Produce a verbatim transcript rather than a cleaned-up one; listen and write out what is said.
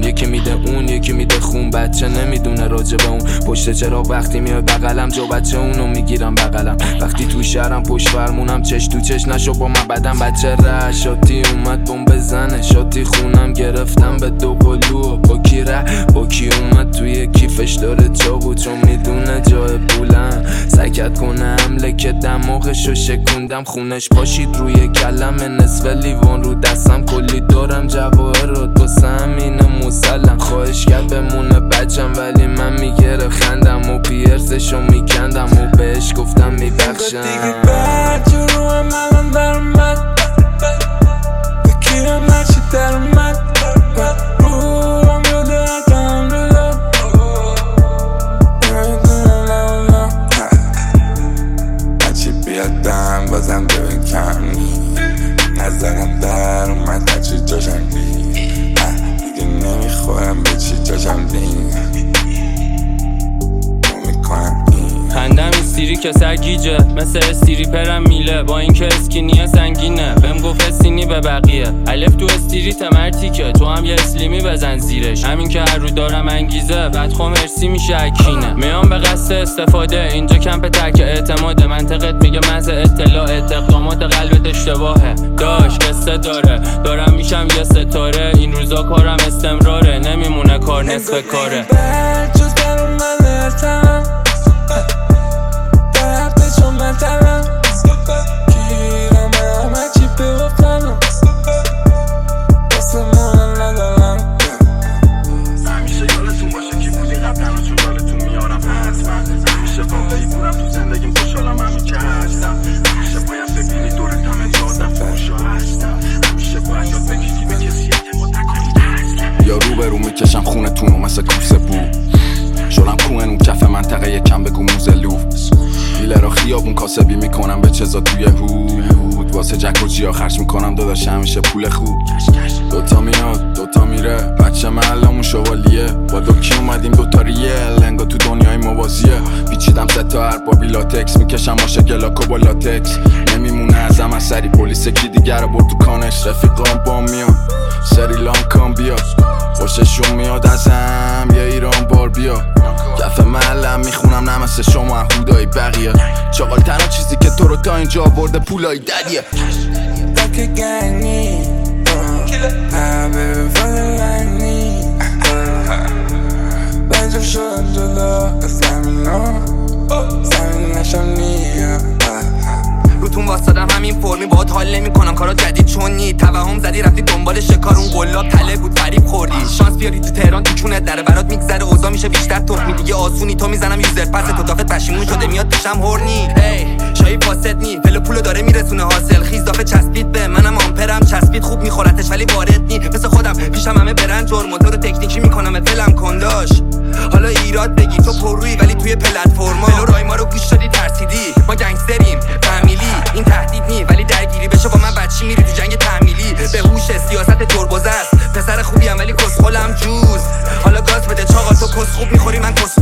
بغلم، یکی میده اون یکی میده خون. بچه نمیدونه راجب اون پشت چراغ وقتی میاد بغلم، جو بچه اونو میگیرم بغلم. وقتی تو شهرم پشت فرمونم، چش تو چش نشو با من بدم. بچه ره شاتی اومد بوم بزنه، شاتی خونم گرفتم به دو قلو. با کی ره با کی اومد توی کیفش داره چاقو، چون میدونه جای پولم. سکت کنه حمله که دماغشو شکوندم، خونش پاشید روی کلمه. نصف لیوان رو دستم کلی دارم جواهرات واسه همینه مسلم. خواهش کرد بمونه بچم ولی من میگره خندم و پیرسشو میکندم و بهش گفتم میبخشم. دیگه برد رو هم الان در من بکیرم نشی در من رو هم یاده حتم بلا هرچی بیادم بازم ببین کم نظرم در اومد هرچی جاشم دیگه نمیخورم به چی جاشم دیم خندم استیری که سرگیجه مثل استریپرم میله، با اینکه اسکینیه سنگینه بهم گفت استینی به بقیه. الف تو استریت مرتیکه، تو هم یه اسلیمی بزن زیرش. همین که هر رو دارم انگیزه بعد خو مرسی میشه اکینه. میام به قصد استفاده، اینجا کمپ ترک اعتماده. منطقت میگه محض اطلاعات، اقدامات قلبت اشتباهه. داش قصه داره دارم میشم یه ستاره، این روزا کارم استمراره، نمیمونه کار نصف کاره. یا رو به رو میکشم خونتونو مثل کوسه بو، شلم کوهن اون کف منطقه یکم بگو موزلو. دیله را خیابون کاسبی میکنم به چزا توی هود، واسه جک و جیا خرج میکنم داداش همیشه پول خوب. دوتا میاد دوتا میره، بچه محلمون شوالیه. با دوکی اومدیم دوتا ریل، انگا تو دنیای موازیه. پیچیدم سه تا اربابی لاتکس، میکشم ماشه گلاکو با لاتکس. نمیمونه ازم اثری، پلیس کی دیگر برد تو کانش. رفیقام با میان سریلانکان بیا، خوششون میاد ازم یه ایران بار بیا. کف محلم میخونم نه مثل شما هودای بقیه. چاقال تنها چیزی که تو رو تا اینجا برده پولای دریه. Like a gang I've been feeling like me بنجم شدم جدا زمینم زمین نشم نیم روتون واسدم همین فرمی باهات حال نمی کنم کارا جدید چون نی توهم زدی رفتی دنبال شکار اون قلاب تله بود فریب خوردی. شانس بیاری تو تهران تو چونت داره برات میگذره اوضاع میشه بیشتر تخمی دیگه آسونی. تو میزنم یوزر پس تو داخل پشیمون شده میاد پیشم هورنی. ای شایی فاسد نی پلو پولو داره میرسونه حاصل خیز دافه چسبید به منم آمپرم چسبید خوب میخورتش ولی وارد نی مثل خودم پیشم همه برن جور موتور تکنیکی میکنم فلم کنداش. حالا ایراد بگی تو پرویی ولی توی پلتفرما پلو رای ما رو گوش دادی ترسیدی. ما گنگستریم فامیلی این تهدید نی ولی درگیری بشه با من بچی میری تو جنگ تحمیلی. به هوش سیاست تربوز است پسر خوبی ام ولی کسخلم جوز. حالا گاز بده چاقا تو کس خوب میخوری من کس